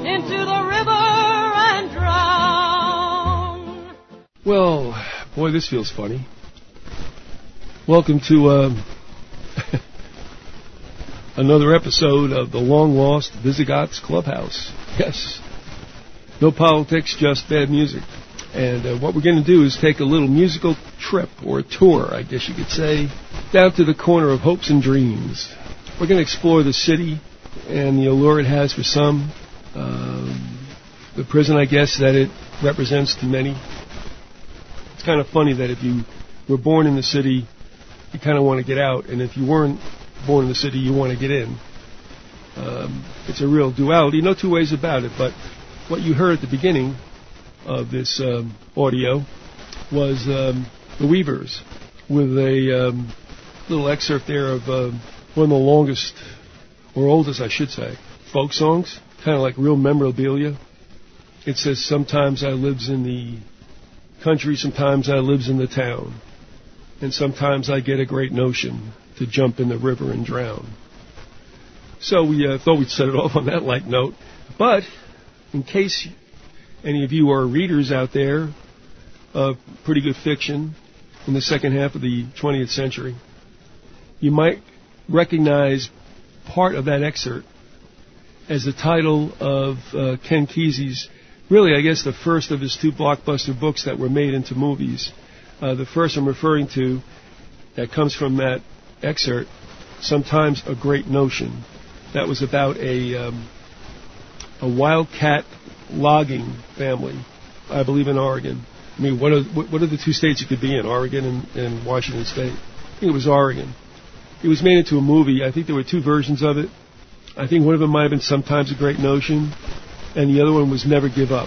into the river and drown. Well, boy, this feels funny. Welcome to another episode of the long-lost Visigoths Clubhouse. Yes, no politics, just bad music. And what we're going to do is take a little musical trip, or a tour, I guess you could say, down to the corner of hopes and dreams. We're going to explore the city and the allure it has for some, the prison, I guess, that it represents to many. It's kind of funny that if you were born in the city, you kind of want to get out, and if you weren't born in the city, you want to get in. It's a real duality, no two ways about it, but what you heard at the beginning of this audio was the Weavers, with a little excerpt there of one of the longest, or oldest I should say, folk songs, kind of like real memorabilia. It says, sometimes I lives in the country, sometimes I lives in the town, and sometimes I get a great notion to jump in the river and drown. So we thought we'd set it off on that light note, but in case any of you are readers out there of pretty good fiction in the second half of the 20th century, you might recognize part of that excerpt as the title of Ken Kesey's, really, I guess, the first of his two blockbuster books that were made into movies. The first I'm referring to, that comes from that excerpt, Sometimes a Great Notion. That was about a wildcat logging family, I believe in Oregon. I mean, what are the two states you could be in, Oregon and Washington State? I think it was Oregon. It was made into a movie. I think there were two versions of it. I think one of them might have been Sometimes a Great Notion, and the other one was Never Give Up.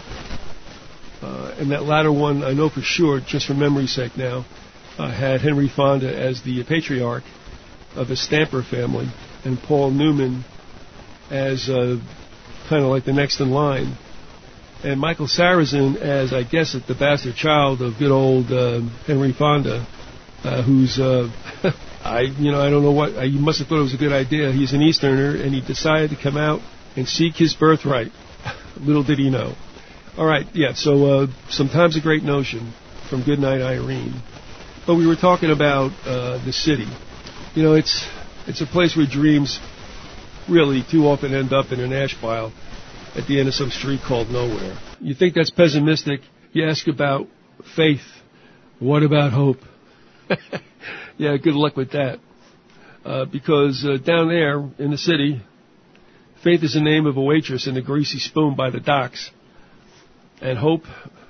And that latter one, I know for sure, just for memory's sake now, had Henry Fonda as the patriarch of a Stamper family, and Paul Newman as kind of like the next in line, and Michael Sarrazin as, I guess, the bastard child of good old Henry Fonda, who's I don't know what, he must have thought it was a good idea. He's an Easterner, and he decided to come out and seek his birthright. Little did he know. All right, yeah, so Sometimes a Great Notion from Goodnight Irene. But we were talking about the city. You know, it's a place where dreams really too often end up in an ash pile at the end of some street called nowhere. You think that's pessimistic. You ask about faith. What about hope? Yeah, good luck with that. Because down there in the city, faith is the name of a waitress in a greasy spoon by the docks. And hope's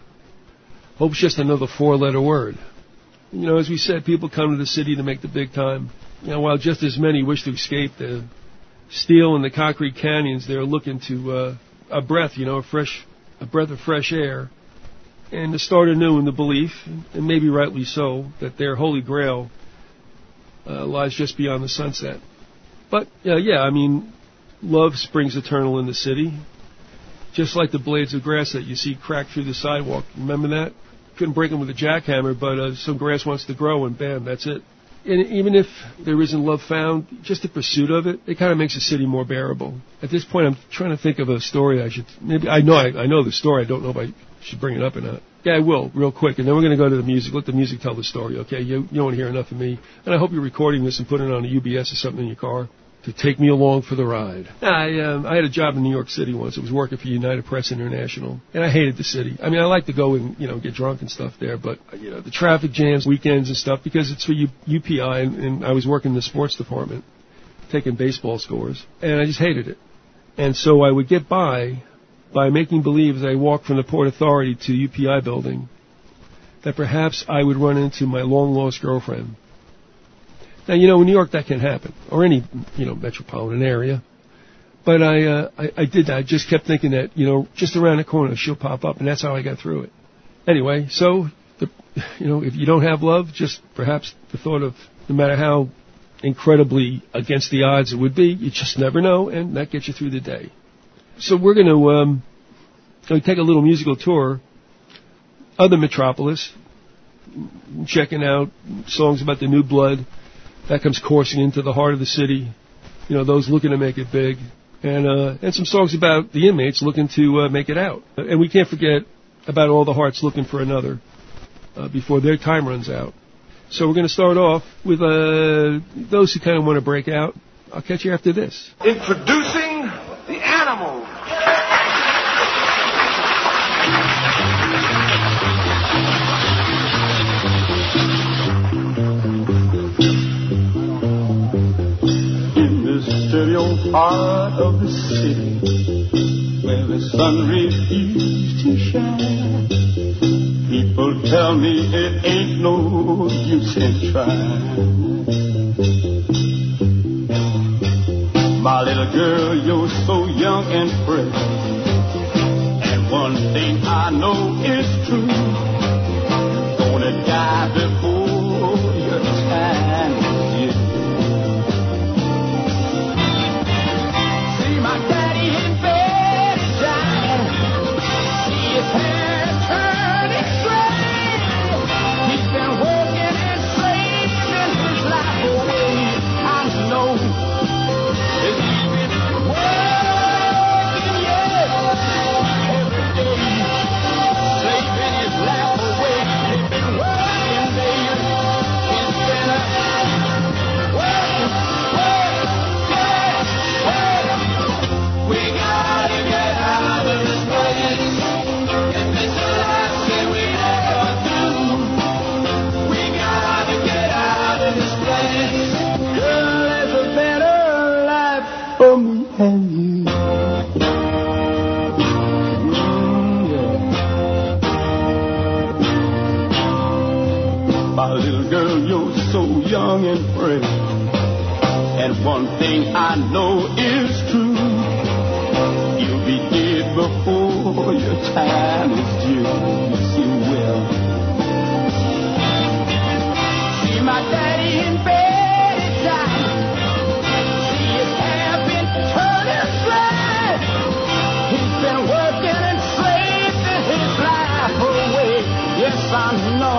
just another four-letter word. You know, as we said, people come to the city to make the big time. You know, while just as many wish to escape the steel and the concrete canyons, they're looking to a breath of fresh air, and to start anew in the belief, and maybe rightly so, that their holy grail lies just beyond the sunset. But, I mean, love springs eternal in the city, just like the blades of grass that you see cracked through the sidewalk. Remember that? Couldn't break them with a jackhammer, but some grass wants to grow, and bam, that's it. And even if there isn't love found, just the pursuit of it, it kind of makes the city more bearable. At this point, I'm trying to think of a story I should... Maybe I know the story. I don't know if I should bring it up or not. Yeah, I will, real quick. And then we're going to go to the music. Let the music tell the story, okay? You don't want to hear enough of me. And I hope you're recording this and putting it on a UBS or something in your car to take me along for the ride. I had a job in New York City once. It was working for United Press International. And I hated the city. I mean, I like to go and, get drunk and stuff there. But, the traffic jams, weekends and stuff, because it's for UPI. And I was working in the sports department, taking baseball scores. And I just hated it. And so I would get by making believe as I walked from the Port Authority to UPI building that perhaps I would run into my long-lost girlfriend. Now, in New York that can happen, or any, metropolitan area. But I did that. I just kept thinking that, just around the corner she'll pop up, and that's how I got through it. Anyway, so, if you don't have love, just perhaps the thought of no matter how incredibly against the odds it would be, you just never know, and that gets you through the day. So we're going to take a little musical tour of the metropolis, checking out songs about the new blood that comes coursing into the heart of the city. Those looking to make it big, and some songs about the inmates looking to make it out. And we can't forget about all the hearts looking for another before their time runs out. So we're going to start off with those who kind of want to break out. I'll catch you after this. Introducing the Animals. In this stereo part of the city where the sun refused to shine, people tell me it ain't no use in trying. My little girl, you're so young and fresh, and one thing I know is true, gonna die before your time is due. See my daddy in bed is dying, see his hair turning gray. He's been working and slaving his life away. I know. My little girl, you're so young and fresh, and one thing I know is true, you'll be dead before your time is due. Yes, you will. See my daddy in bed at night, see his hair been turning black. He's been working and slaving his life away. Yes, I know.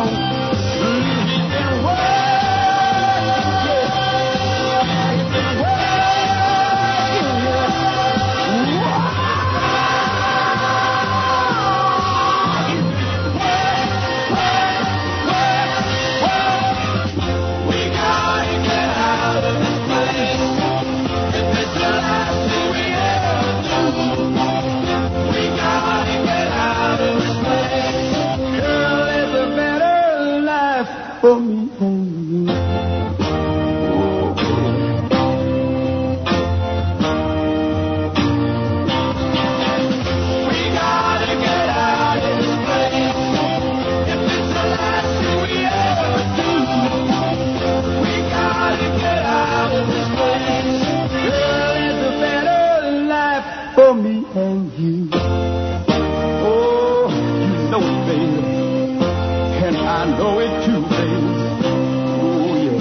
For me and you. We gotta get out of this place. If it's the last thing we ever do, we gotta get out of this place. Girl, it's a better life for me and you. Oh, you know it, baby. And I know it too, baby. Oh, yeah.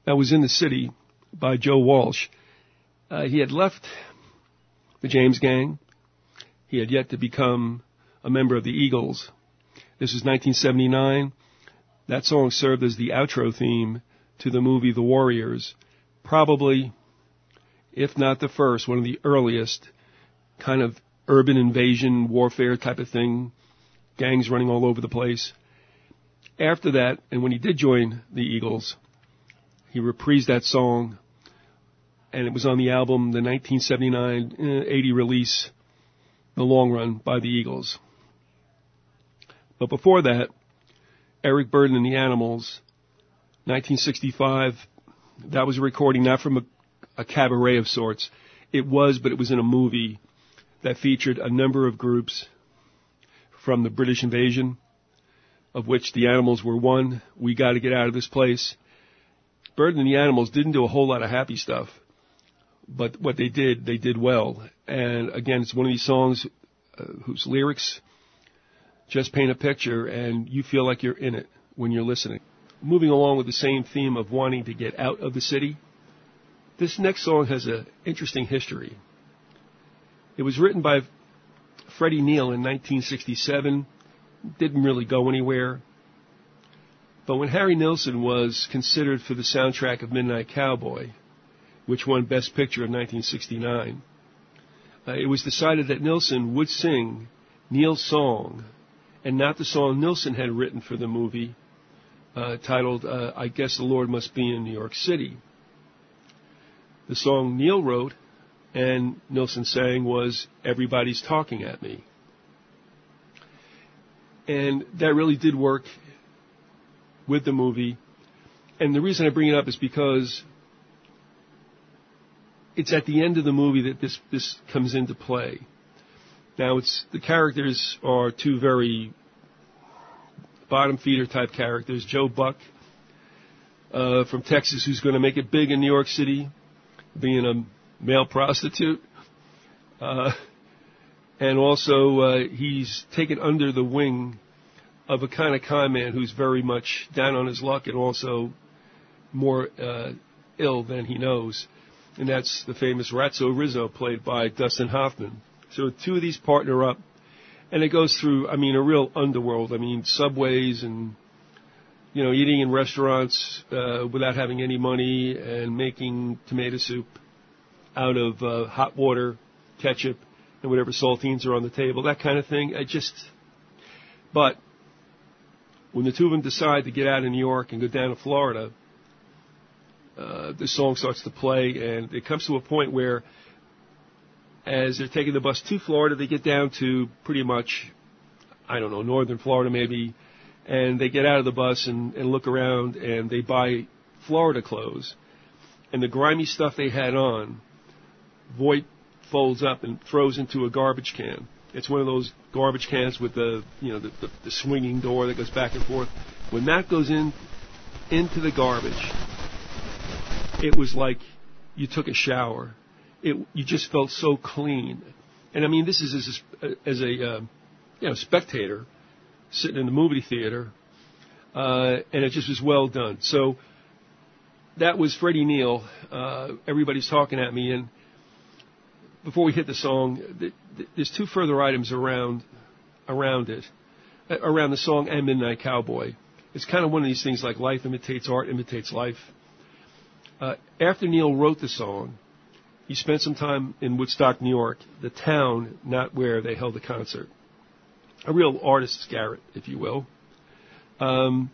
that was in the City by Joe Walsh. He had left the James Gang. He had yet to become a member of the Eagles. This was 1979. That song served as the outro theme to the movie The Warriors. Probably, if not the first, one of the earliest kind of urban invasion warfare type of thing. Gangs running all over the place. After that, and when he did join the Eagles, he reprised that song, and it was on the album, the 1979-80 release, The Long Run by the Eagles. But before that, Eric Burdon and the Animals, 1965, that was a recording not from a cabaret of sorts. It was, but it was in a movie that featured a number of groups from the British invasion, of which the Animals were one. We got to get out of this place. Burdon and the Animals didn't do a whole lot of happy stuff, but what they did well. And again, it's one of these songs whose lyrics just paint a picture, and you feel like you're in it when you're listening. Moving along with the same theme of wanting to get out of the city, this next song has an interesting history. It was written by Freddie Neal in 1967. Didn't really go anywhere. But when Harry Nilsson was considered for the soundtrack of Midnight Cowboy, which won Best Picture in 1969, it was decided that Nilsson would sing Neal's song, and not the song Nilsson had written for the movie, titled, I Guess the Lord Must Be in New York City. The song Neal wrote and Nilsson sang was Everybody's Talking at Me. And that really did work with the movie. And the reason I bring it up is because it's at the end of the movie that this comes into play. Now, the characters are two very bottom feeder type characters. Joe Buck from Texas, who's going to make it big in New York City, being a male prostitute. And also, he's taken under the wing of a kind of con man who's very much down on his luck and also more ill than he knows. And that's the famous Ratso Rizzo, played by Dustin Hoffman. So two of these partner up, and it goes through, a real underworld. Subways and, eating in restaurants without having any money and making tomato soup out of hot water, ketchup, and whatever saltines are on the table, that kind of thing. But when the two of them decide to get out of New York and go down to Florida, the song starts to play, and it comes to a point where, as they're taking the bus to Florida, they get down to pretty much, northern Florida maybe, and they get out of the bus and look around, and they buy Florida clothes. And the grimy stuff they had on, Voight folds up and throws into a garbage can. It's one of those garbage cans with the swinging door that goes back and forth. When that goes into the garbage, it was like you took a shower. You just felt so clean. And this is as a spectator sitting in the movie theater, and it just was well done. So that was Freddie Neal. Everybody's Talking at Me. And before we hit the song, there's two further items around it, around the song and Midnight Cowboy. It's kind of one of these things like life imitates art, imitates life. After Neal wrote the song, he spent some time in Woodstock, New York, the town, not where they held the concert. A real artist's garret, if you will. Then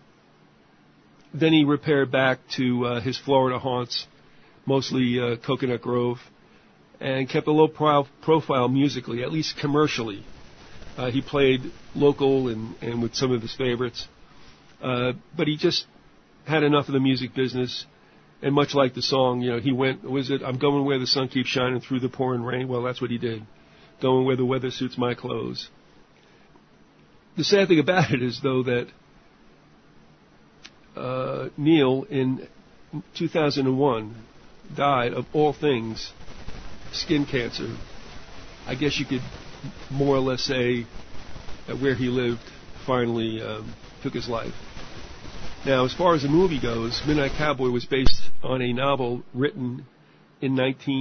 he repaired back to his Florida haunts, mostly Coconut Grove, and kept a low profile musically, at least commercially. He played local and with some of his favorites. But he just had enough of the music business. And much like the song, he went, I'm going where the sun keeps shining through the pouring rain. Well, that's what he did. Going where the weather suits my clothes. The sad thing about it is, though, that Neal in 2001 died of all things, skin cancer. I guess you could more or less say that where he lived finally took his life. Now, as far as the movie goes, Midnight Cowboy was based on a novel written in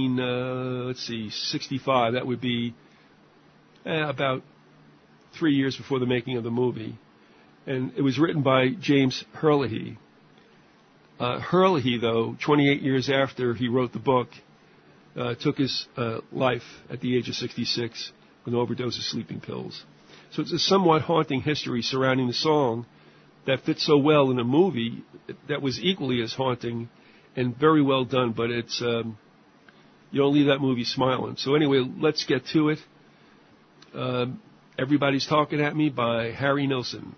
65. That would be about 3 years before the making of the movie. And it was written by James Herlihy. Herlihy, though, 28 years after he wrote the book, took his life at the age of 66 with an overdose of sleeping pills. So it's a somewhat haunting history surrounding the song that fits so well in a movie that was equally as haunting and very well done, but it's you don't leave that movie smiling. So anyway, let's get to it. Everybody's Talking at Me by Harry Nilsson.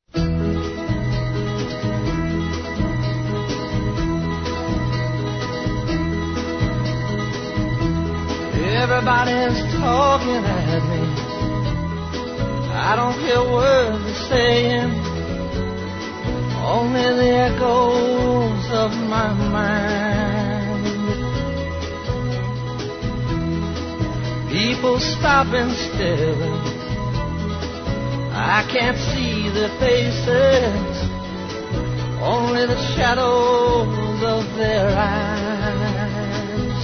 Everybody's talking at me. I don't hear words they're saying, only the echoes of my mind. People stop and stare. I can't see their faces, only the shadows of their eyes.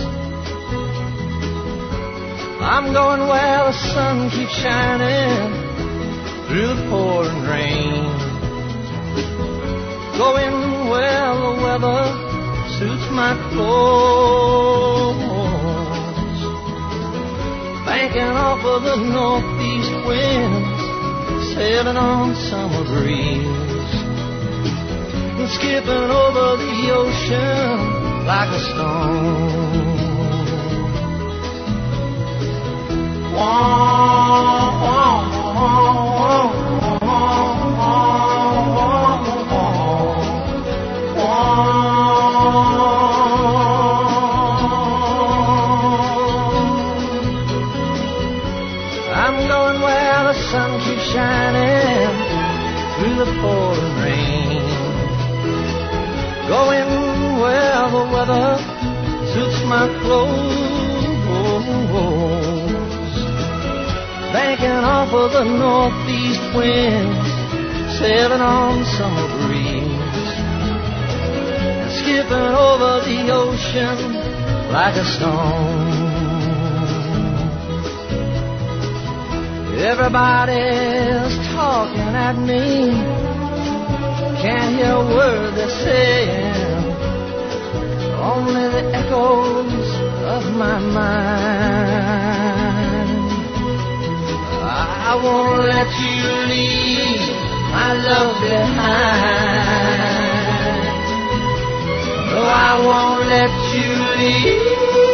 I'm going where the sun keeps shining through the pouring rain, going where the weather suits my clothes, banking off of the northeast winds, sailing on summer breeze, and skipping over the ocean like a stone. I'm going where the sun keeps shining through the pouring rain, going where the weather suits my clothes, banking off of the northeast winds, sailing on summer breeze, and skipping over the ocean like a stone. Everybody's talking at me, can't hear a word they're saying, only the echoes of my mind. I won't let you leave my love behind. No, I won't let you leave.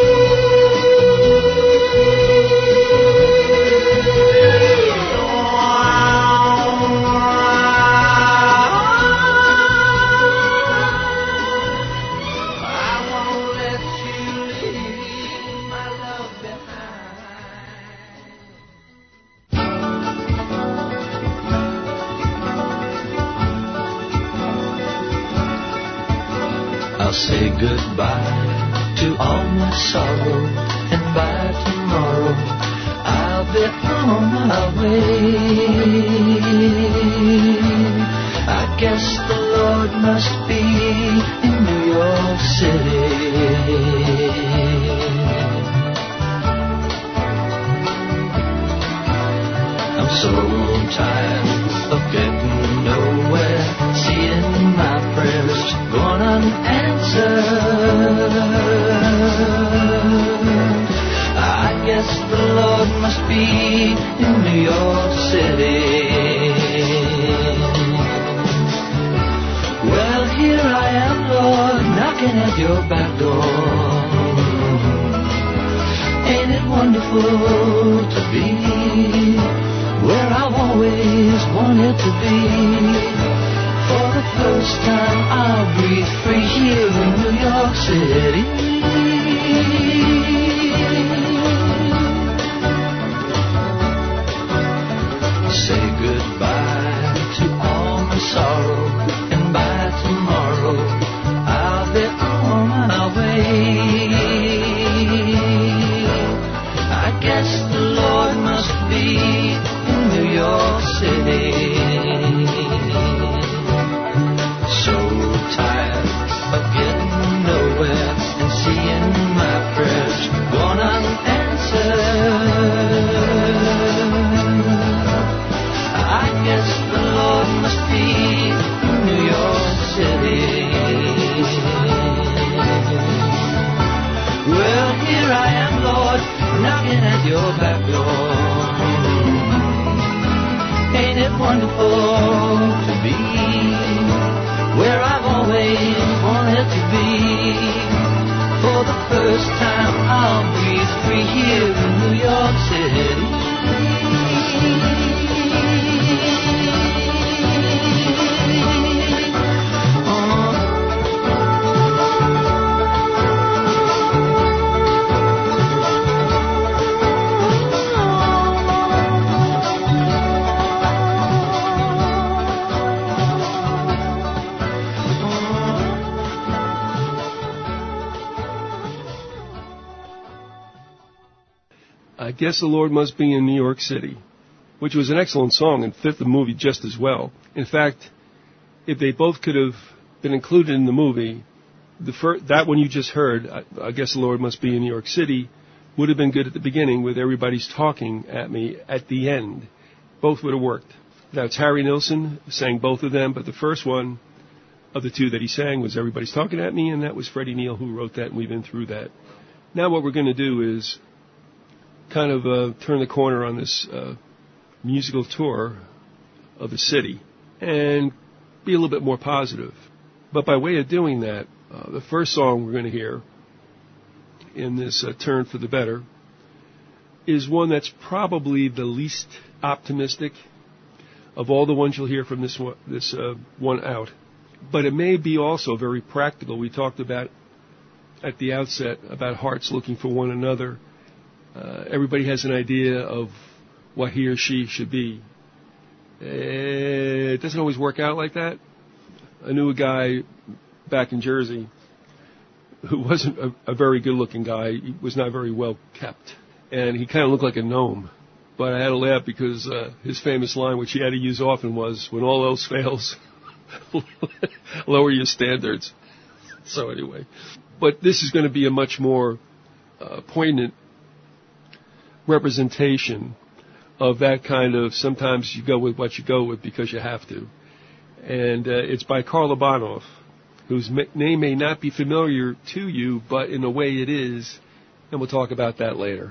I'll say goodbye to all my sorrow, and by tomorrow I'll be on my way. I guess the Lord must be in New York City. I'm so tired of getting nowhere, seeing my prayers gone unanswered. I guess the Lord must be in New York City. Well, here I am, Lord, knocking at your back door. Ain't it wonderful to be where I've always wanted to be? For the first time I'll breathe free here in New York City. Say goodbye to all my sorrow, and by tomorrow I'll be on my way. I guess the Lord must be in New York City. So wonderful to be where I've always wanted to be. For the first time I'll breathe free here in New York City. I Guess the Lord Must Be in New York City, which was an excellent song and fit the movie just as well. In fact, if they both could have been included in the movie, that one you just heard, I Guess the Lord Must Be in New York City, would have been good at the beginning with Everybody's Talking at Me at the end. Both would have worked. That's Harry Nilsson sang both of them, but the first one of the two that he sang was Everybody's Talking at Me, and that was Freddie Neal who wrote that, and we've been through that. Now what we're going to do is kind of turn the corner on this musical tour of the city and be a little bit more positive. But by way of doing that, the first song we're going to hear in this turn for the better is one that's probably the least optimistic of all the ones you'll hear from this one out. But it may be also very practical. We talked about at the outset about hearts looking for one another. Everybody has an idea of what he or she should be. It doesn't always work out like that. I knew a guy back in Jersey who wasn't a very good-looking guy. He was not very well kept, and he kind of looked like a gnome. But I had to laugh because his famous line, which he had to use often, was, when all else fails, lower your standards. So anyway, but this is going to be a much more poignant representation of that kind of, sometimes you go with what you go with because you have to. And it's by Karl Ivanov, whose name may not be familiar to you, but in a way it is, and we'll talk about that later.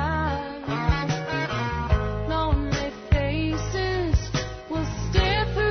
Stare through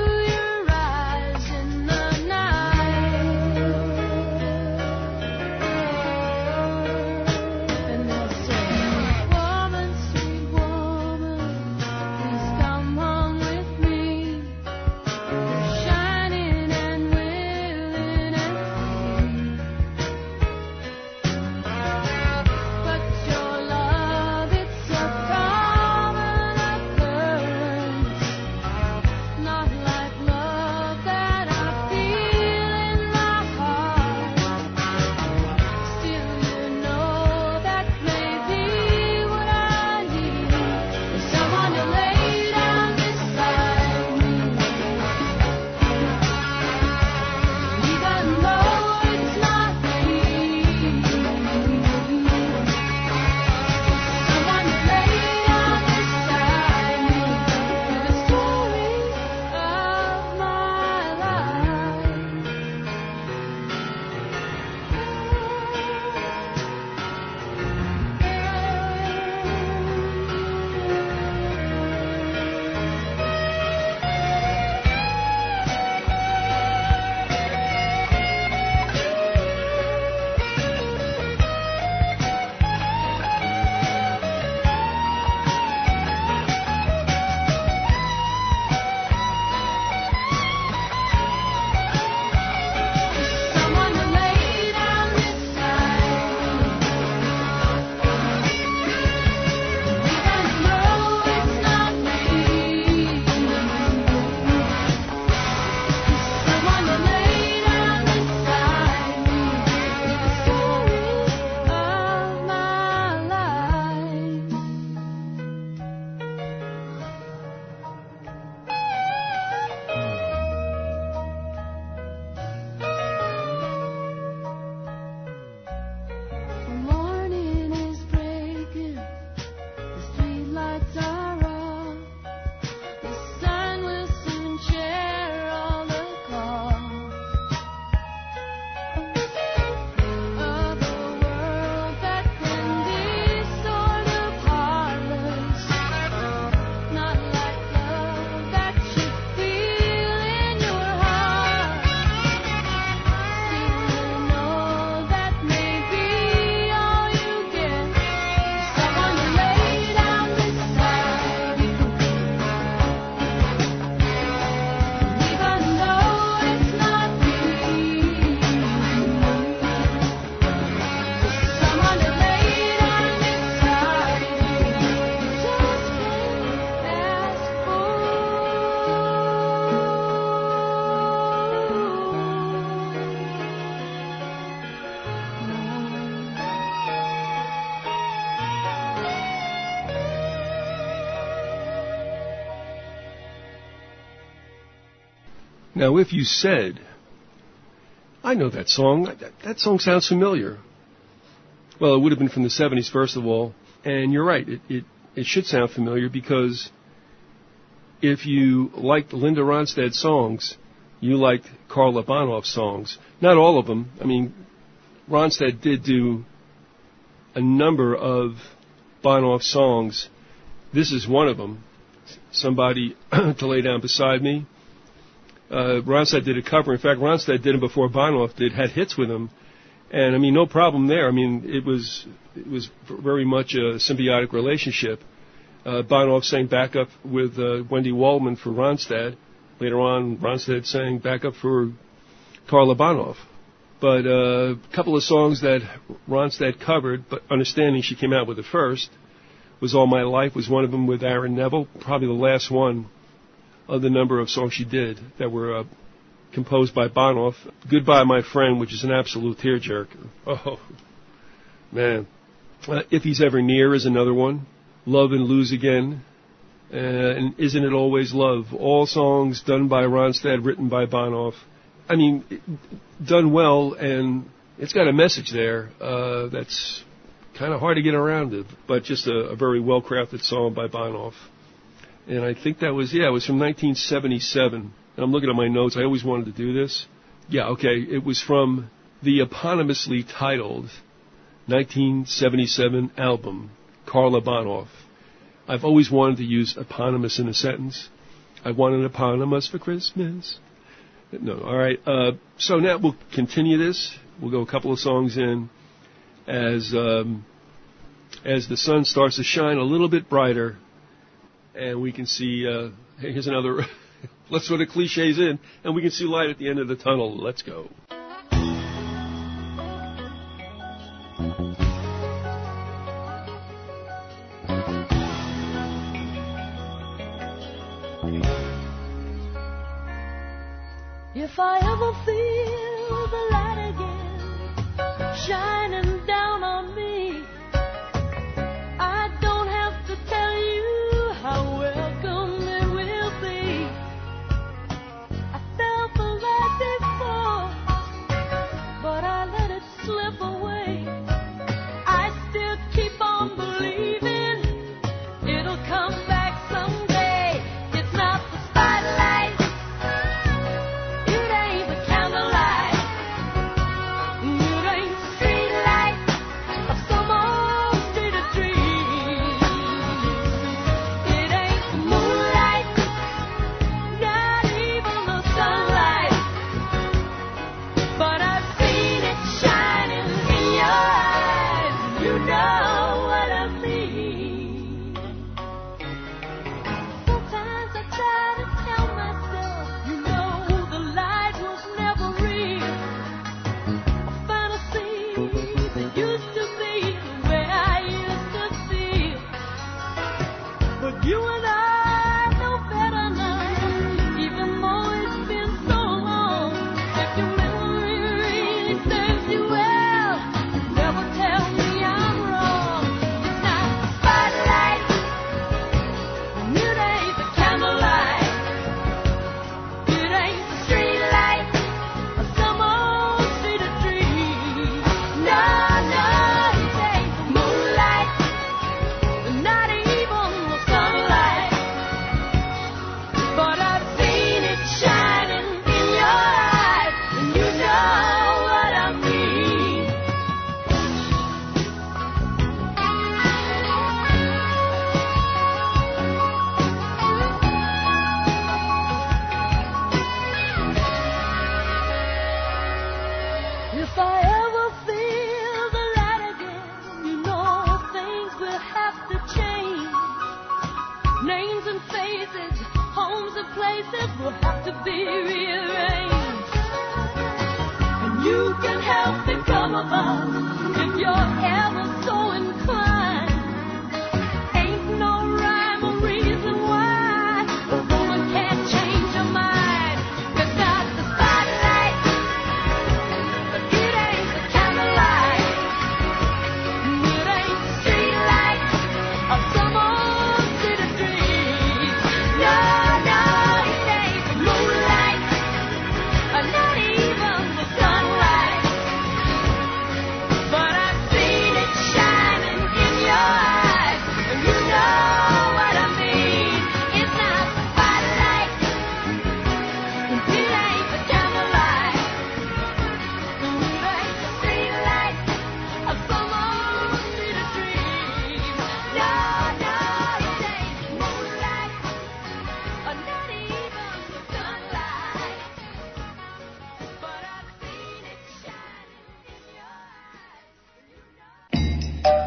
Now, if you said, I know that song, that song sounds familiar. Well, it would have been from the 70s, first of all. And you're right, it should sound familiar because if you liked Linda Ronstadt songs, you liked Karla Bonoff songs. Not all of them. I mean, Ronstadt did do a number of Bonoff songs. This is one of them. Somebody to Lay Down Beside Me. Ronstadt did a cover. In fact, Ronstadt did it before Bonoff did, had hits with him. And, I mean, no problem there. I mean, it was very much a symbiotic relationship. Bonoff sang backup with Wendy Waldman for Ronstadt. Later on, Ronstadt sang backup for Karla Bonoff. But a couple of songs that Ronstadt covered, but understanding she came out with it first, was All My Life, was one of them with Aaron Neville, probably the last one of the number of songs she did that were composed by Bonoff. Goodbye, My Friend, which is an absolute tearjerker. Oh, man. If He's Ever Near is another one. Love and Lose Again. And Isn't It Always Love? All songs done by Ronstadt, written by Bonoff. I mean, done well, and it's got a message there that's kind of hard to get around it, but just a very well-crafted song by Bonoff. And I think that was, it was from 1977. And I'm looking at my notes. I always wanted to do this. Yeah, okay. It was from the eponymously titled 1977 album, Karla Bonoff. I've always wanted to use eponymous in a sentence. I want an eponymous for Christmas. No, all right. So now we'll continue this. We'll go a couple of songs in as the sun starts to shine a little bit brighter, and we can see. Hey, here's another. Let's throw the cliches in, and we can see light at the end of the tunnel. Let's go. If I ever feel the light again shining down on me, I don't have to tell you how welcome it will be. I felt the light before, but I let it slip away. I still keep on believing it'll come back someday. It's not the spotlight, it ain't the candlelight, it ain't the street light of some old street of dreams. It ain't the moonlight, not even the sunlight, but I've seen it shining in your eyes. You know what I mean. Sometimes I try to tell myself, you know, the light was never real. A fantasy that used to be the way I used to feel. But you and I know better now, even though it's been so long. If your memory really serves you well, never tell me I'm wrong. It's not the spotlight, and it ain't the candlelight, it ain't the street light of some old street of dreams. No, it ain't the moonlight, not even the sunlight, but I've seen it shining in your eyes, and you know what I mean. If I ever feel the light again, you know things will have to change. Names and faces, homes and places will have to be rearranged. And you can help it come about if you're ever so inclined. Ain't no rhyme or reason why a woman can't change her mind. It's not the spotlight, it ain't the candlelight, it ain't the street light of some old street of dreams. No, it ain't the moonlight,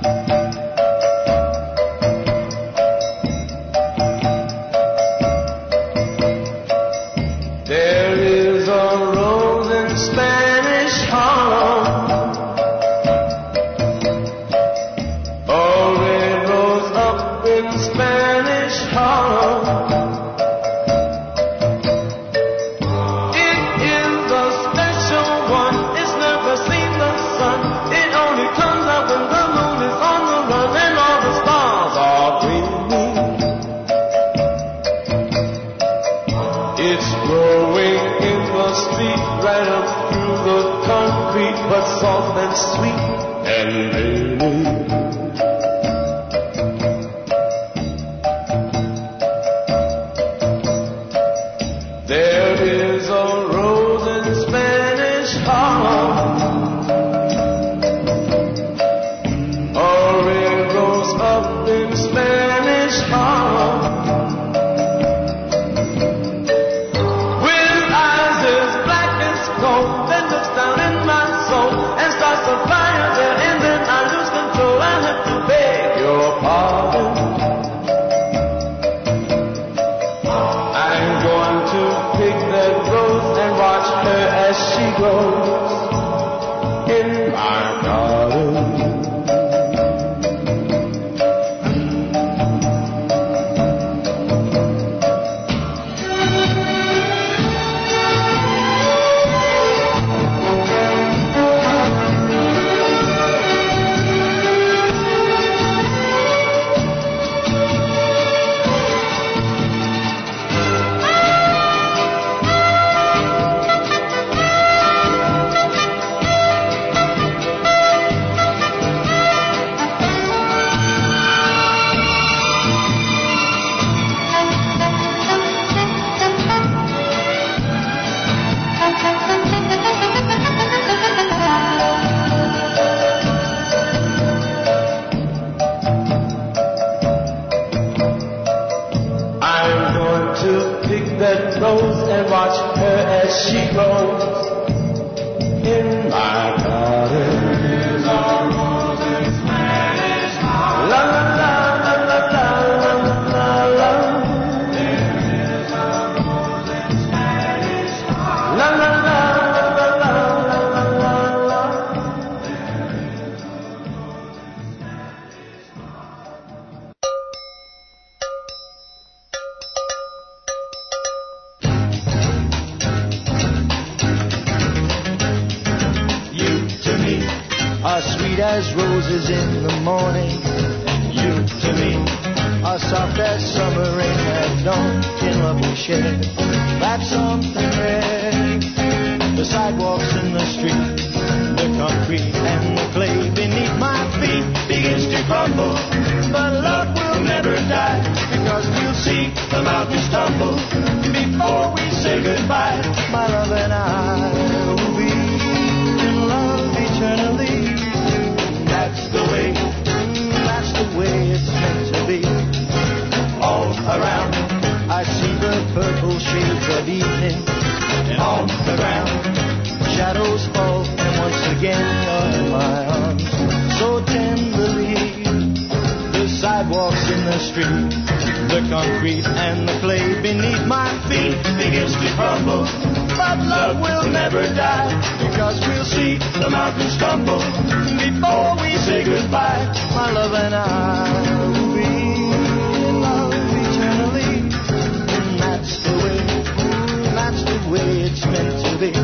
There is a rose in Spanish Harlem, a red rose up in Spanish Harlem. It is a special one, it's never seen the sun. It only comes up when the moon is on the run and all the stars are gleaming. It's growing in the street right up through the concrete, but soft and sweet and dreamy. There is a rose in Spanish Harlem, a red rose up in Spanish Harlem. With eyes as black as coal, that looks down in my soul and starts a fire there, and then I lose control. I have to beg your pardon. I'm going to pick that rose and watch her as she grows in my garden. I'm going to pick that rose and watch her as she grows in my garden. La la la la la la la la. La la la la la la la. You to me are sweet as roses in the morning. You to me are soft as summer rain at dawn. In love we share, that's something rare. The sidewalks in the street, the concrete and the clay beneath my feet begins to crumble. But love will never die, because we'll see the mountains tumble before we say goodbye. My love and I will be in love eternally. That's the way it's meant to be. All around I see the purple shades of evening, and on the ground shadows fall, and once again you're in my arms so tenderly. The sidewalks in the street, the concrete and the clay beneath my feet begins to crumble. But love will never die, because we'll see the mountains tumble before we say goodbye. My love and I will be in love eternally. And that's the way it's meant to be.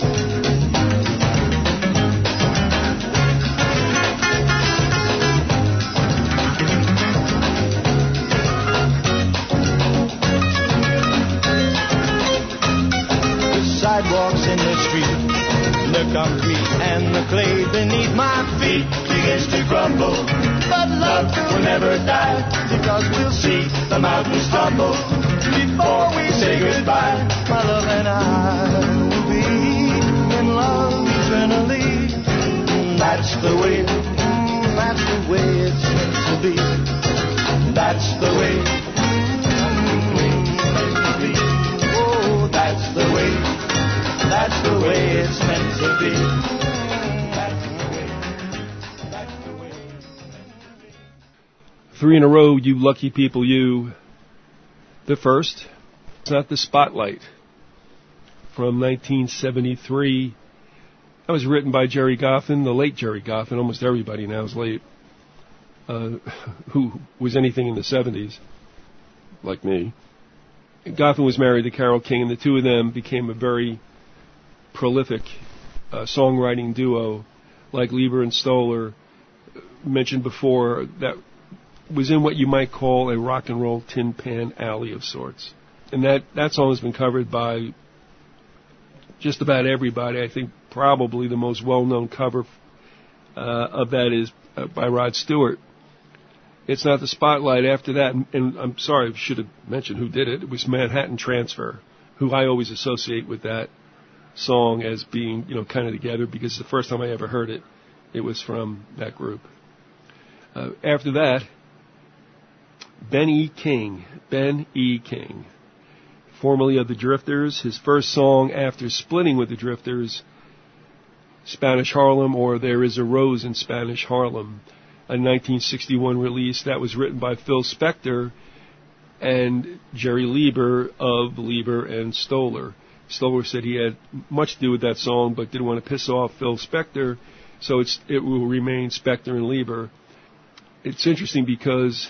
Sidewalks in the street, the concrete and the clay beneath my feet begins to crumble. But love will never die, because we'll see the mountains tumble before we say goodbye. My love and I will be in love eternally. That's the way it's meant to be. That's the way. Oh, that's the way. That's the way it's meant to be. That's the way it's meant to be. 3 in a row, you lucky people, you. The first, It's Not the Spotlight, from 1973. That was written by Jerry Goffin, the late Jerry Goffin. Almost everybody now is late, who was anything in the 70s, like me. Goffin was married to Carole King, and the two of them became a very prolific songwriting duo, like Leiber and Stoller, mentioned before, that was in what you might call a rock and roll tin pan alley of sorts. And that song has been covered by just about everybody. I think probably the most well-known cover of that is by Rod Stewart. It's Not the Spotlight. After that, and I'm sorry, I should have mentioned who did it. It was Manhattan Transfer, who I always associate with that song as being, kind of together, because the first time I ever heard it, it was from that group. After that, Ben E. King, formerly of the Drifters. His first song after splitting with the Drifters, Spanish Harlem, or There Is a Rose in Spanish Harlem, a 1961 release that was written by Phil Spector and Jerry Leiber of Leiber and Stoller. Stoller said he had much to do with that song, but didn't want to piss off Phil Spector, so it will remain Spector and Leiber. It's interesting because,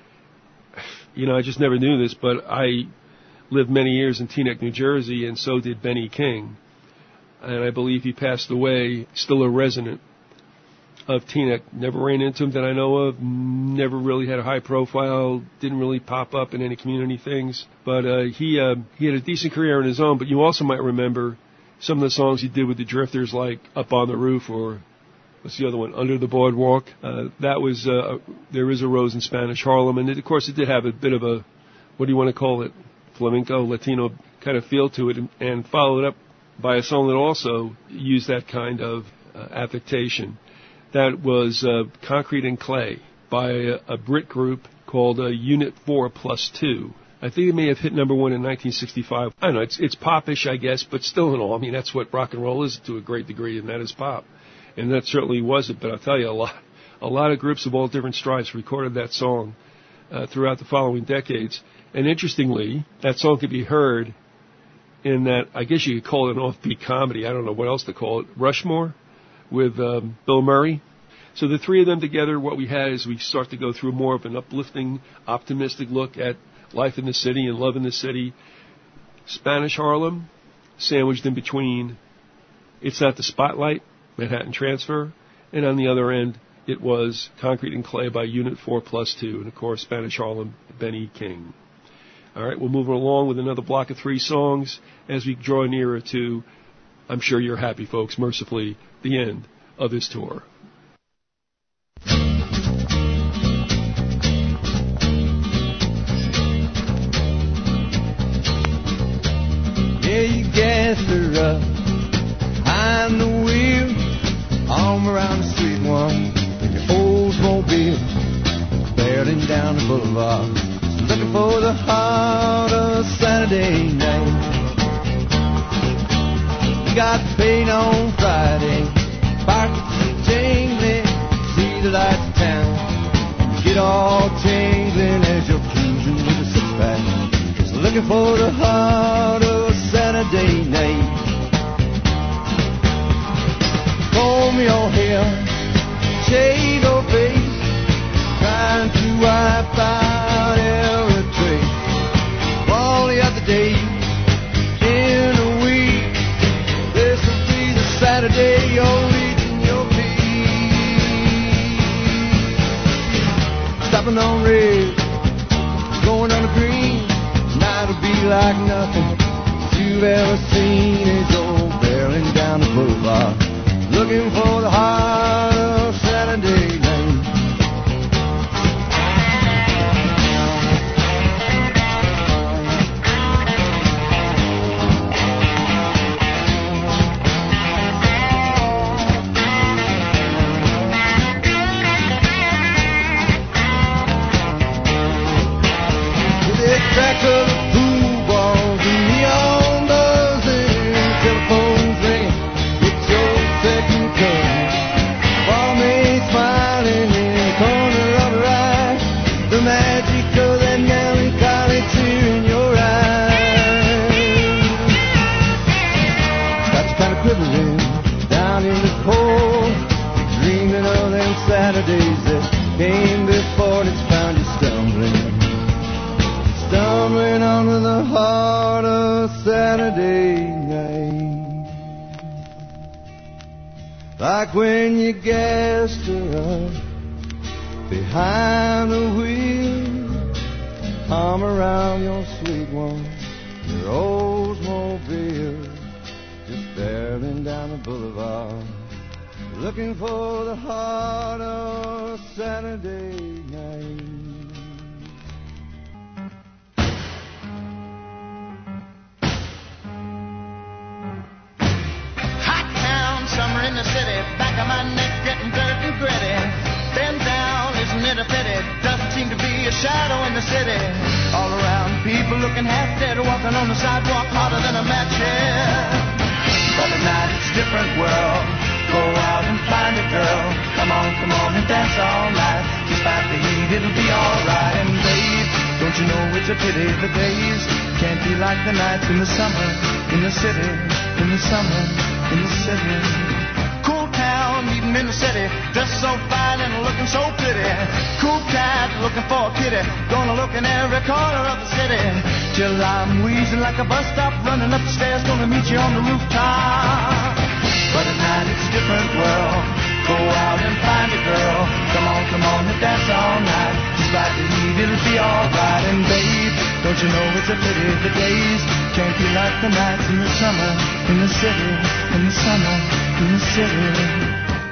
I just never knew this, but I lived many years in Teaneck, New Jersey, and so did Benny King. And I believe he passed away, still a resident of Teaneck. Never ran into him that I know of, never really had a high profile, didn't really pop up in any community things. But he had a decent career on his own, but you also might remember some of the songs he did with the Drifters, like Up on the Roof, or what's the other one, Under the Boardwalk. That was There Is a Rose in Spanish Harlem. And of course it did have a bit of a, what do you want to call it, flamenco, Latino kind of feel to it, and followed up by a song that also used that kind of affectation. That was Concrete and Clay by a Brit group called Unit 4+2. I think it may have hit number 1 in 1965. I don't know, it's popish, I guess, but still in all, that's what rock and roll is to a great degree, and that is pop. And that certainly was it, but I'll tell you, a lot of groups of all different stripes recorded that song throughout the following decades. And interestingly, that song could be heard in that, I guess you could call it an offbeat comedy, I don't know what else to call it, Rushmore, with Bill Murray. So the three of them together, what we had is we start to go through more of an uplifting, optimistic look at life in the city and love in the city. Spanish Harlem, sandwiched in between It's Not the Spotlight, Manhattan Transfer, and on the other end, it was Concrete and Clay by Unit 4+2, and of course, Spanish Harlem, Benny King. All right, we'll move along with another block of 3 songs as we draw nearer to, I'm sure you're happy, folks, mercifully, the end of this tour. Yeah, you gassed her up behind the wheel, arm around the street one in your Oldsmobile, barreling down the boulevard, looking for the heart of Saturday night. You got paid on Friday, pockets jingling, see the lights of town, get all tingling as you're cruising with a six-pack, just looking for the heart of Saturday night. Comb your hair, shave your face, trying to wipe out every trace of all the other days in a week. This will be the Saturday you're reaching your peak. Stopping on red, going on the green, night'll be like nothing you've ever seen as you're barreling down the boulevard, looking for the heart of Saturday night. With that crack of the pool balls and neon buzzing, telephones ringing, it's your second cousin. Ball man them Saturdays that came before and it's found you stumbling onto the heart of Saturday night. Like when you gassed her up behind the wheel, arm around your sweet one, your Oldsmobile, just barreling down the boulevard, looking for the heart of Saturday night. Hot town, summer in the city, back of my neck getting dirt and gritty. Bend down, isn't it a pity? Doesn't seem to be a shadow in the city. All around, people looking half dead, walking on the sidewalk hotter than a match here. But at night it's a different world. Go out and find a girl. Come on and dance all night. Despite the heat, it'll be alright. And babe, don't you know it's a pity the days can't be like the nights in the summer, in the city, in the summer, in the city. Cool town, meeting in the city, dressed so fine and looking so pretty. Cool cat, looking for a kitty, gonna look in every corner of the city. Till I'm wheezing like a bus stop, running up the stairs, gonna meet you on the rooftop. But at night it's a different world. Go out and find a girl. Come on and dance all night. Despite the heat, it'll be alright. And babe, don't you know it's a pity the days can't be like the nights in the summer, in the city, in the summer, in the city.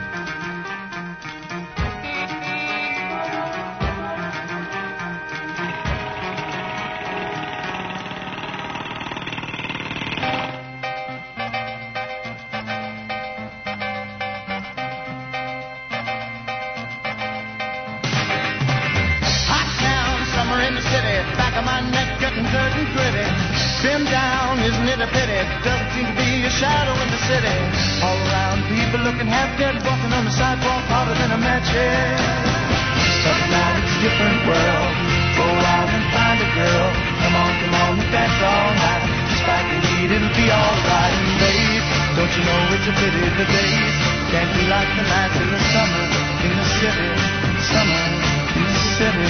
Been down, isn't it a pity? Doesn't seem to be a shadow in the city. All around, people looking half dead, walking on the sidewalk hotter than a match head. But now it's a different world. Go out and find a girl. Come on and dance all night. Despite the heat, it'll be alright. And babe, don't you know it's a pity the days can't be like the nights in the summer, in the city, summer, in the city.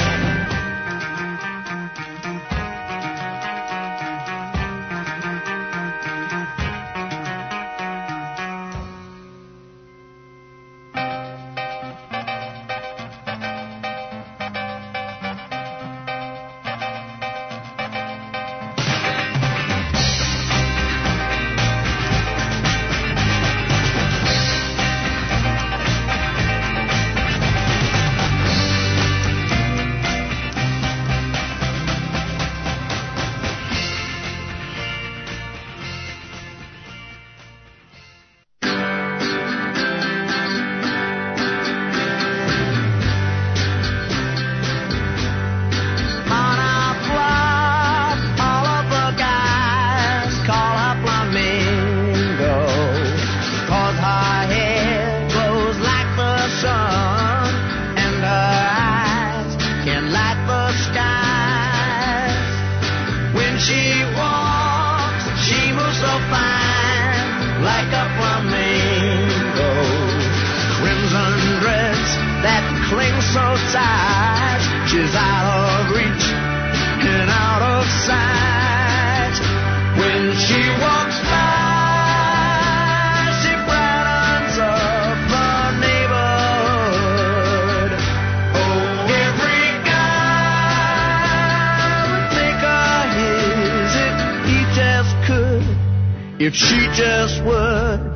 If she just would,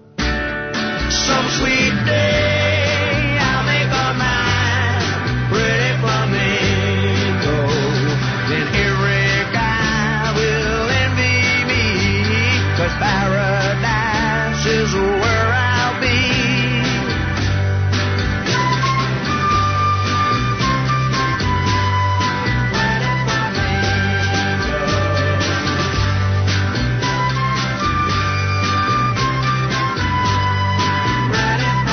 some sweet day I'll make her mine, pretty flamingo. Then every guy will envy me, 'cause paradise is where I'll be. Pretty flamingo.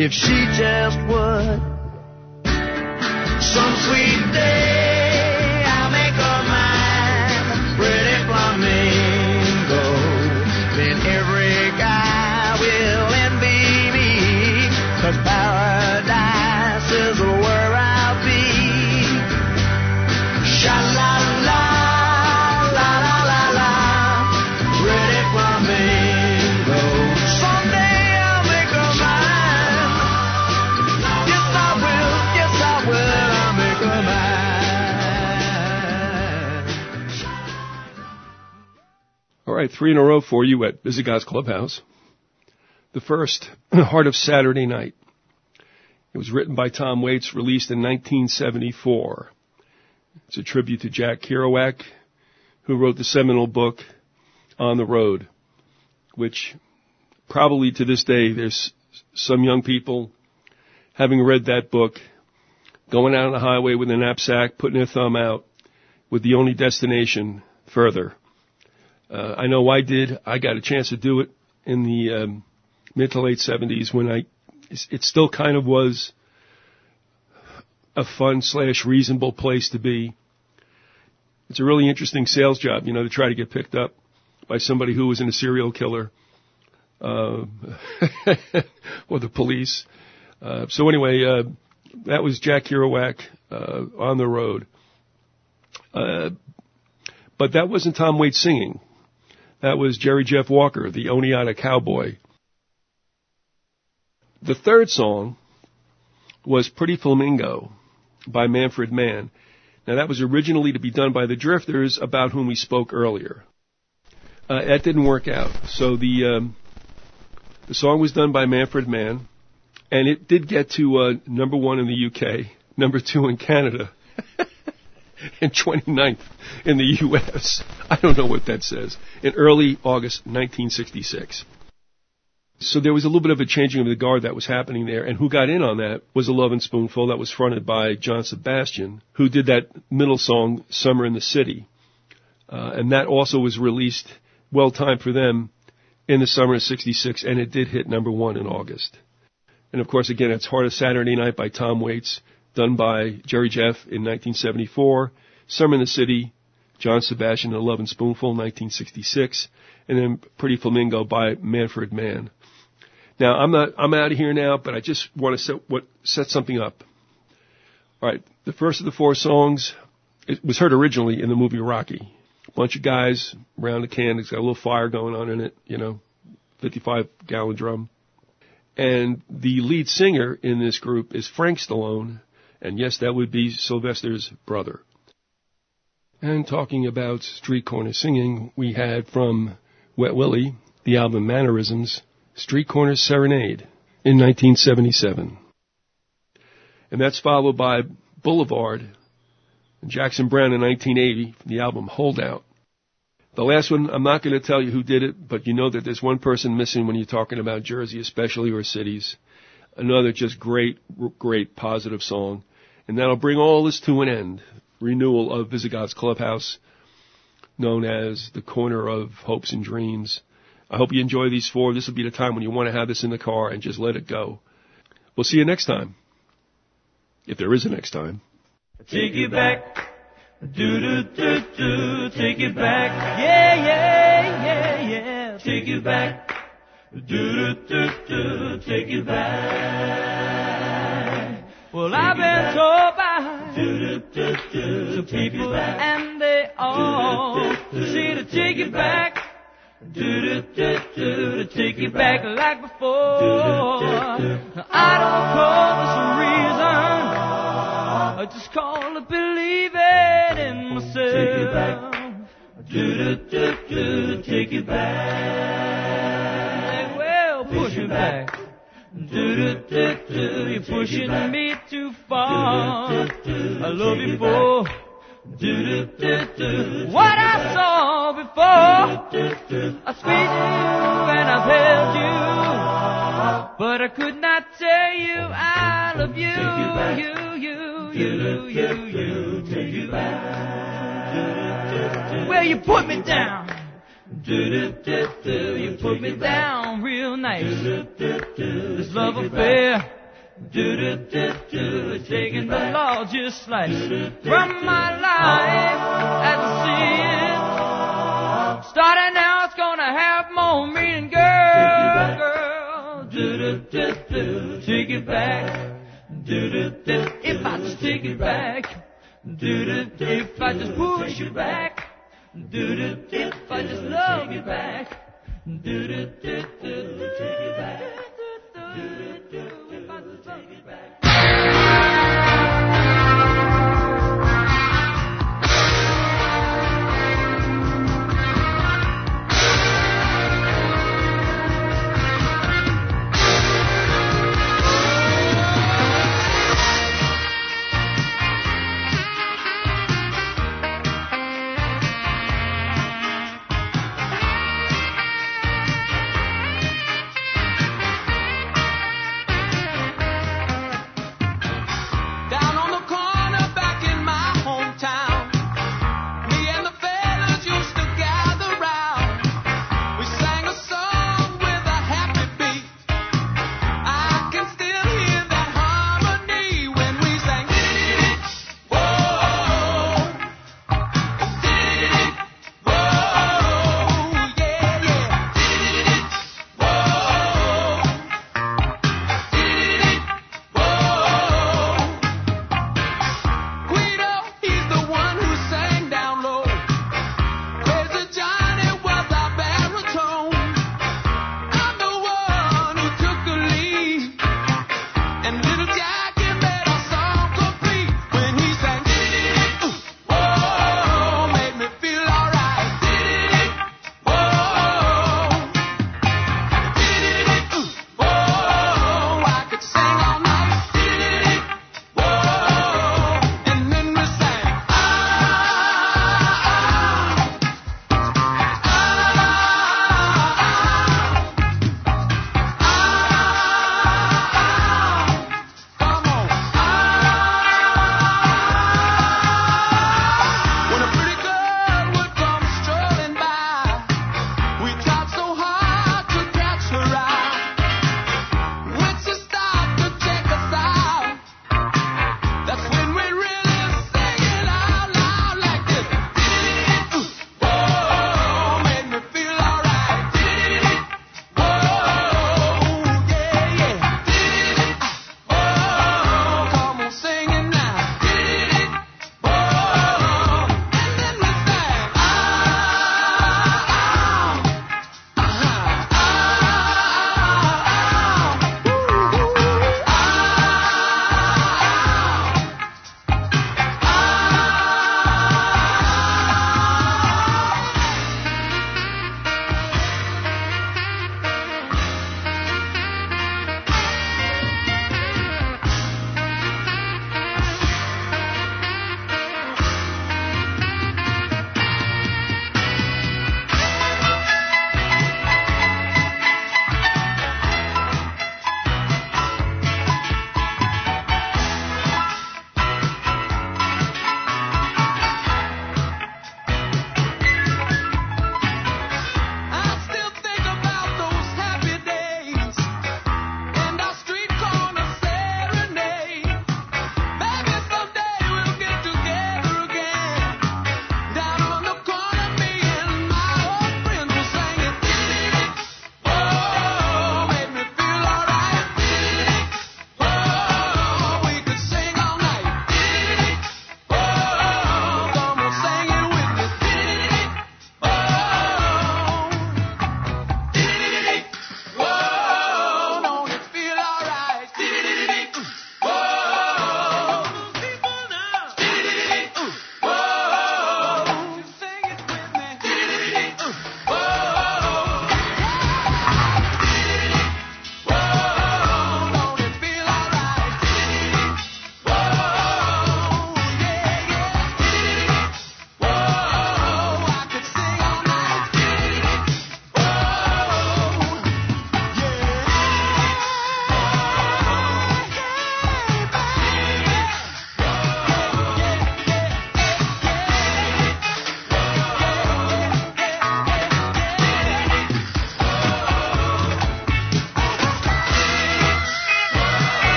if she just would. Some sweet day I'll make her mine, pretty flamingo. Then every guy will envy me, 'cause paradise is where I'll be. Sha-la-la, la-la-la-la, pretty flamingo. Someday I'll make her mine. Yes, I will, I'll make her mine. All right, 3 in a row for you at Visigoth's Clubhouse. The first, Heart of Saturday Night. It was written by Tom Waits, released in 1974. It's a tribute to Jack Kerouac, who wrote the seminal book, On the Road, which probably to this day there's some young people, having read that book, going out on the highway with a knapsack, putting their thumb out, with the only destination further. I know I did. I got a chance to do it in the mid to late 70s when it still kind of was a fun / reasonable place to be. It's a really interesting sales job, to try to get picked up by somebody who was in a serial killer, or the police. So anyway, that was Jack Kerouac, On the Road. But that wasn't Tom Waits singing. That was Jerry Jeff Walker, the Oneonta Cowboy. The third song was Pretty Flamingo by Manfred Mann. Now, that was originally to be done by the Drifters, about whom we spoke earlier. That didn't work out. So the song was done by Manfred Mann, and it did get to number 1 in the UK, number 2 in Canada, and 29th in the U.S. I don't know what that says. In early August 1966. So there was a little bit of a changing of the guard that was happening there, and who got in on that was A Lovin' Spoonful, that was fronted by John Sebastian, who did that middle song, Summer in the City. And that also was released, well timed for them, in the summer of 66, and it did hit number 1 in August. And of course, again, it's Heart of Saturday Night by Tom Waits, done by Jerry Jeff in 1974, Summer in the City, John Sebastian, A Lovin' Spoonful, 1966, and then Pretty Flamingo by Manfred Mann. Now, I'm out of here now, but I just want to set something up. All right, the first of the 4 songs, it was heard originally in the movie Rocky. A bunch of guys around the can, it's got a little fire going on in it, 55-gallon drum. And the lead singer in this group is Frank Stallone, and yes, that would be Sylvester's brother. And talking about street corner singing, we had from Wet Willie, the album Mannerisms, Street Corner Serenade in 1977. And that's followed by Boulevard and Jackson Browne in 1980 from the album Holdout. The last one, I'm not going to tell you who did it, but you know that there's one person missing when you're talking about Jersey especially, or cities. Another just great, great positive song. And that'll bring all this to an end. Renewal of Visigoth's Clubhouse, known as the Corner of Hopes and Dreams. I hope you enjoy these 4. This will be the time when you want to have this in the car and just let it go. We'll see you next time. If there is a next time. Take it back. Do-do-do-do. Take it back. Yeah, yeah, yeah, yeah. Take it back. Do-do-do-do. Take it back. Well, I've been told by some people, and they all say to take it back. To take it back like before. I don't call this a reason, I just call it believing in myself. Take it back. Well, push it back. You're pushing me too far. I love you for what I saw before. I squeezed you and I've held you, but I could not tell you I love you. You. Take it back. Well, you put me down. Do-do-do-do. You put me down real nice. This love affair. Do-do-do-do. Taking the largest slice from my life as I see it. Starting now, it's gonna have more meaning, girl. Do-do-do-do. Take it back. Do-do-do. If I just take it back. Do-do-do. If I just push you back. Do-do-do. If I just love you back. Do-do-do. Take it back. Do-do-do. If I just love you back.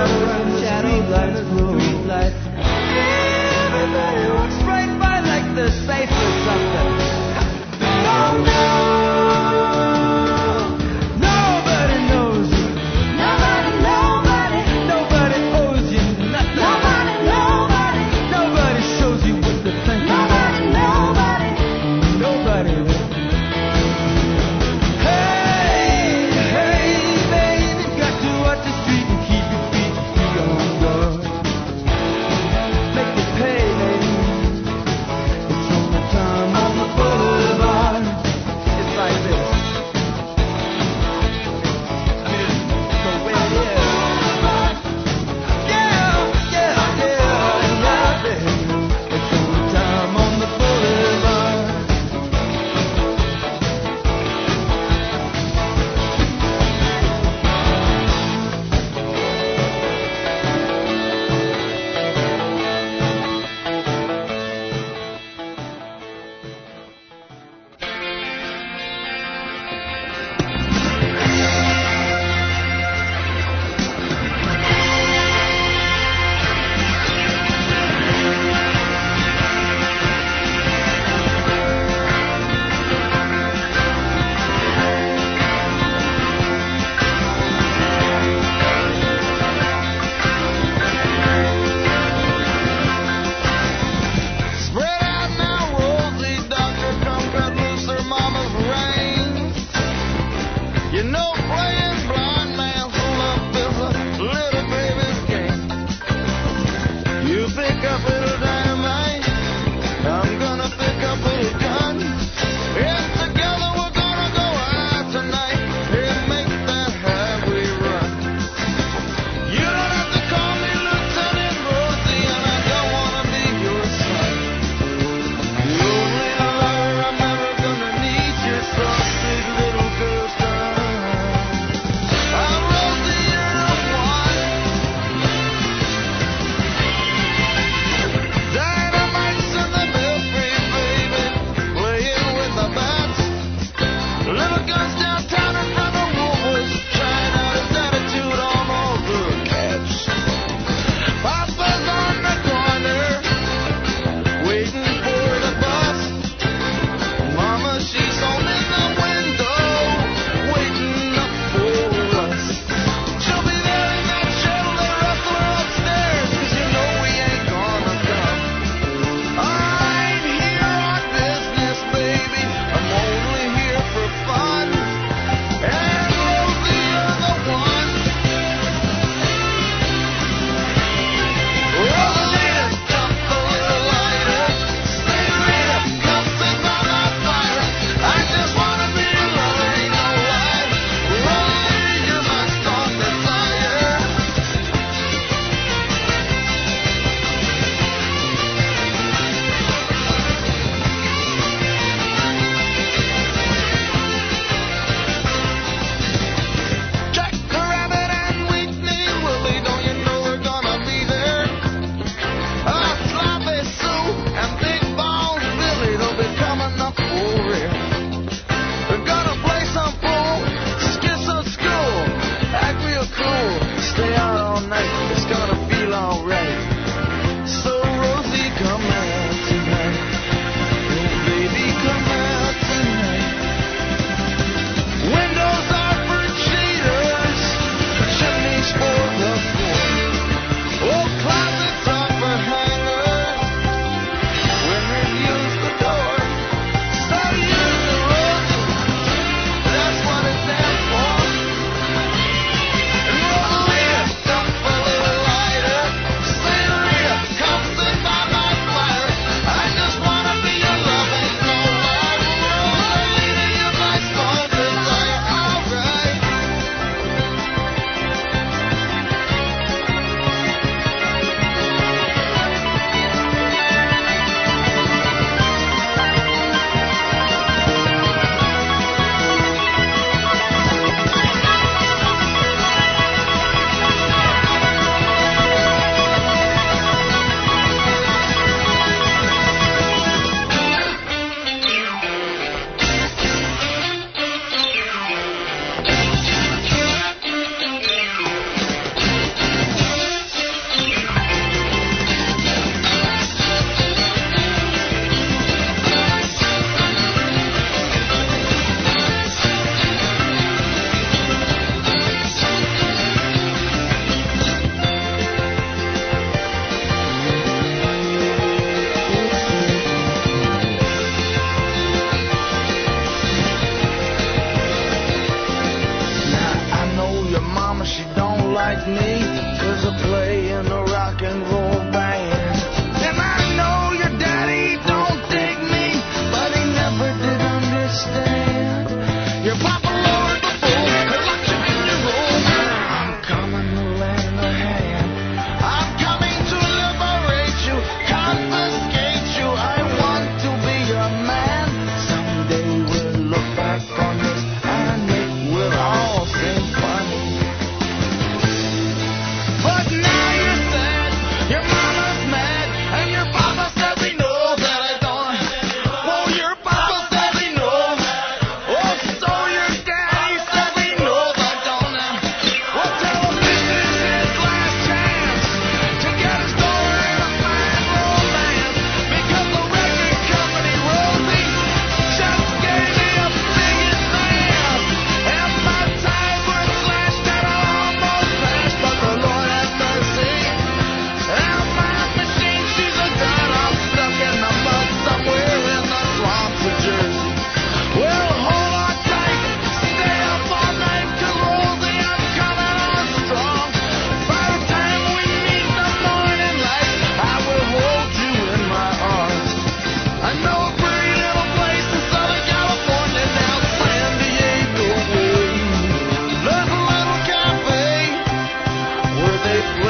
around shadow lights, street lights. Everybody walks right by like they're safe or something. Oh no, nobody knows you. Nobody owes you nothing. Nobody shows you what they're thinking. Nobody. Hey, baby, got to watch the street and keep your feet free on.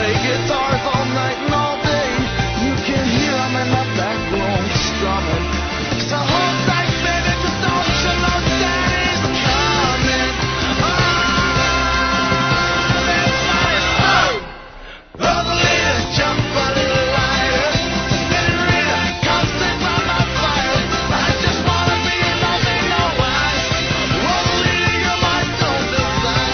play guitars all night and all day. You can hear 'em in the background strumming. So hold tight, baby, 'cause don't you know Daddy's coming? Oh, that's right. Oh, the leader, jump a little lighter. Steady reader, come sit by my fire. I just wanna be loving no wise. Oh, the leader, you're my own desire.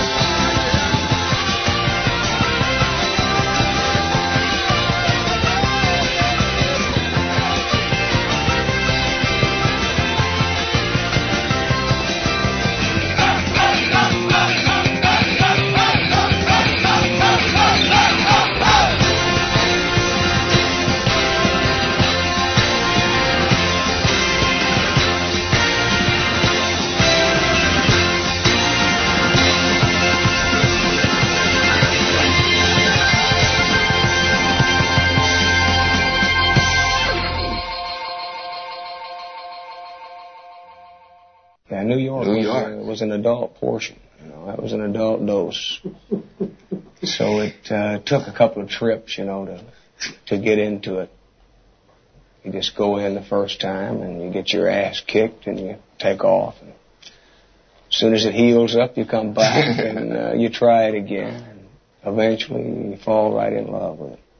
Yeah, New York was an adult portion. You know, that was an adult dose. So it took a couple of trips, you know, to get into it. You just go in the first time and you get your ass kicked and you take off. And as soon as it heals up, you come back and you try it again. And eventually you fall right in love with it.